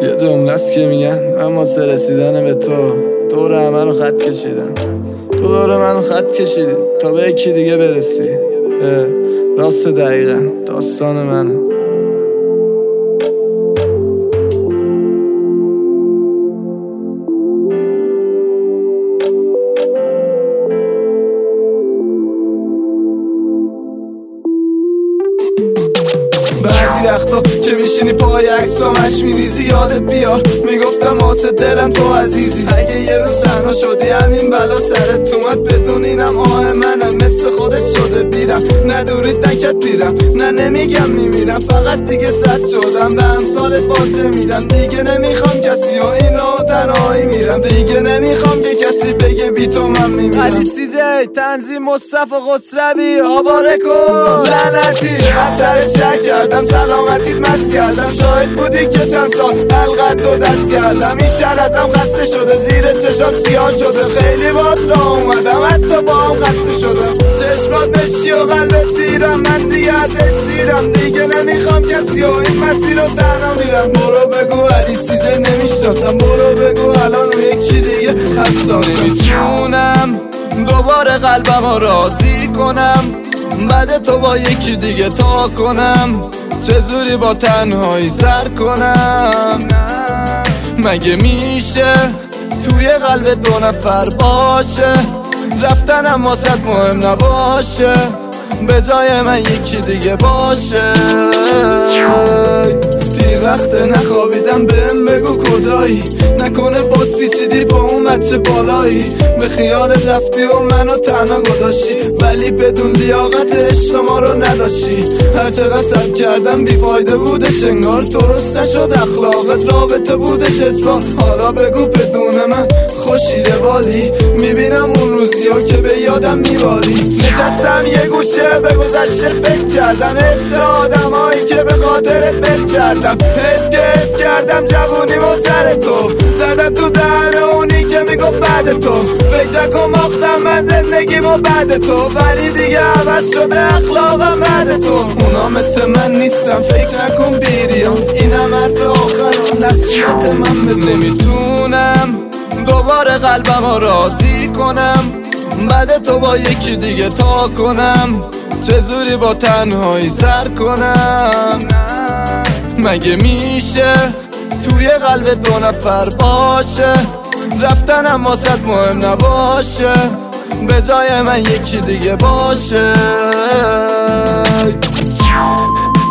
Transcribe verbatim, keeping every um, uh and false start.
یه جمله است که میگن من واسه رسیدن به تو دور همه رو خط کشیدم، تو دور منو خط کشیدی تا به یکی دیگه برسی. راست دقیقا داستان منه. بعضی وقتا که میشینی پای عکسامش میریزی یادت بیار میگفتم واسه دلم تو عزیزی. اگه یه روز تنها شدی همین بلا سرت اومد بدون اینم آه منم مثل خودت شده بیرم. نه دورید نکت بیرم نه نمیگم میمیرم، فقط دیگه صد شدم به همسالت بازه میدم. دیگه نمیخوام کسی و این راه تنهایی میرم، دیگه نمیخوام که کسی بگه بی تو من میمیرم. علی سیزی تنظیم مصطفی خسروی آواره کن لعنتی اثر چک کردم سلامتیت مست کردم. شاهد بودی که چند سال حلقت رو دست کردم. این شهر ازم خسته شده زیر چشام سیاه شده، خیلی باد را اومدم حتی با هم خسته شدم. چشمات مشی و قلبت دیرم من دیگه ازش سیرم، دیگه نمیخوام کسی و این مسیر رو تنها میرم. برو بگو علی سیزه نمیشناسم، برو بگو الان یکی دیگه حساسم. نمیتونم دوباره قلبم رو راضی کنم، بعد تو با یکی دیگه تا کنم. چه زوری با تنهایی سر کنم، مگه میشه توی قلب دو نفر باشه رفتنم واسط مهم نباشه، به جای من یکی دیگه باشه. دیر وقت نخوابیدم بهم بگو کجایی، نکنه باز پیچیدی با اون بچه بالایی. به خیالت رفتی و منو تنها گذاشتی، ولی بدون لیاقت عشق ما رو نداشتی. هرچقدر سب کردم بیفایده بودش انگار، درست نشد اخلاقت رابطه بودش اجبار. حالا بگو بدون من خوشیده بالی، میبینم اون روزی ها که به یادم میباری. نشستم یه گوشه به گذشته فکر کردم، حفظ آدم هایی که به خاطرت بل کردم. حف که حف کردم جوونی و سر تو زدم تو دهن اونی که میگفت بعد تو. فکر نکن ماختم من زندگیمو بعد تو، ولی دیگه عوض شده اخلاقم بعد تو. اونا مثل من نیستم فکر نکن بیریان، اینم حرف آخر نصیحت من به تو. نمیتونم دوباره قلبم رو راضی کنم، بعد تو با یکی دیگه تا کنم. چه زوری با تنهایی سر کنم، مگه میشه توی قلب دو نفر باشه رفتنم واسط مهم نباشه، به جای من یکی دیگه باشه.